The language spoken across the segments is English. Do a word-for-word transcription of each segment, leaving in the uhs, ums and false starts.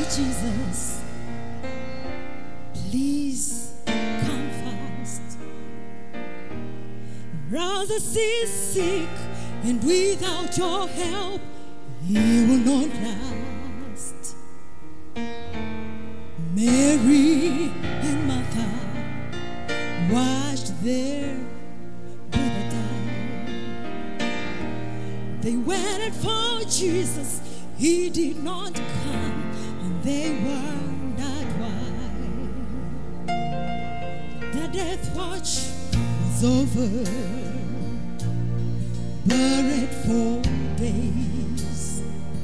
Jesus, please come fast. Brother is sick, and without your help, he will not last. Mary and Martha watched their brother die. They waited for Jesus, he did not come, and they wondered why. The death watch was over, buried for days.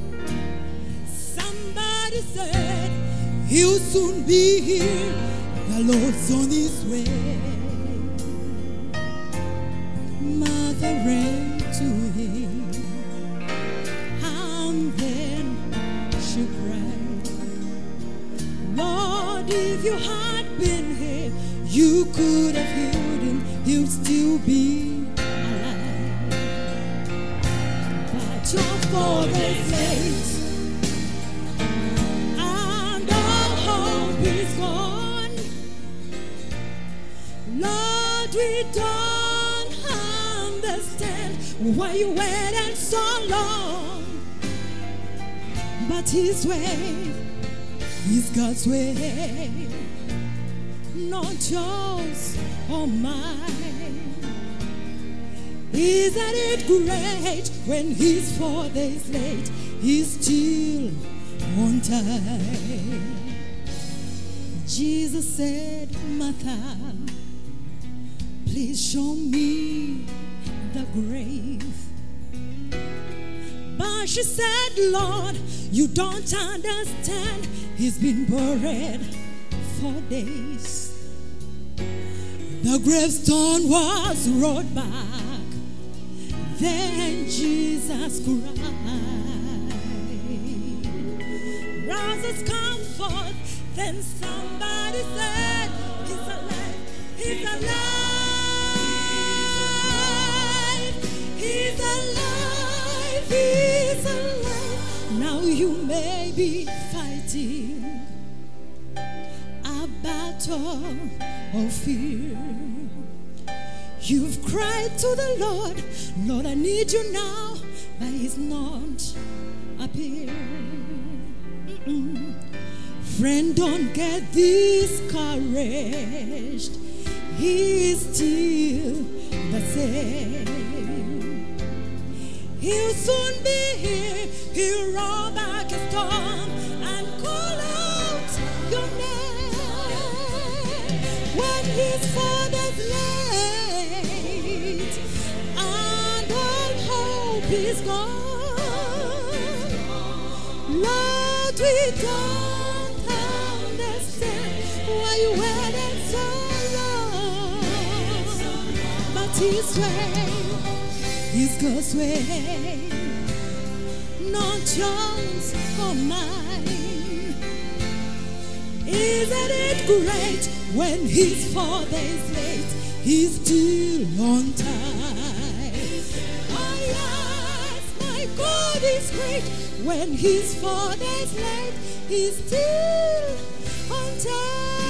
Somebody said he'll soon be here, the Lord's on his way. Mother ran to him, and then she cried, Lord, if you had been here, you could have healed him, he'll still be alive. But your father's late, and all hope is gone. Lord, we don't understand why you waited so long. But his way is God's way, not yours or mine. Isn't it great when he's four days late, he's still on time? Jesus said, Martha, please show me the grave. But she said, Lord, you don't understand, he's been buried for days. The gravestone was rolled back, then Jesus cried, Brothers, come forth. Then somebody said, he's alive, he's alive, he's alive, he's alive. Now you may be fighting a battle of fear. You've cried to the Lord, Lord, I need you now, but he's not up here. Mm-mm. Friend, don't get discouraged, he's still the same. He'll soon be here, he'll roll back his storm and call out your name. When his father's late and all hope is gone, Lord, we don't understand why you waited so long. But his way is God's way, not yours or mine. Isn't it great when he's four days late, he's still on time? Oh yes, my God is great. When he's four days late, he's still on time.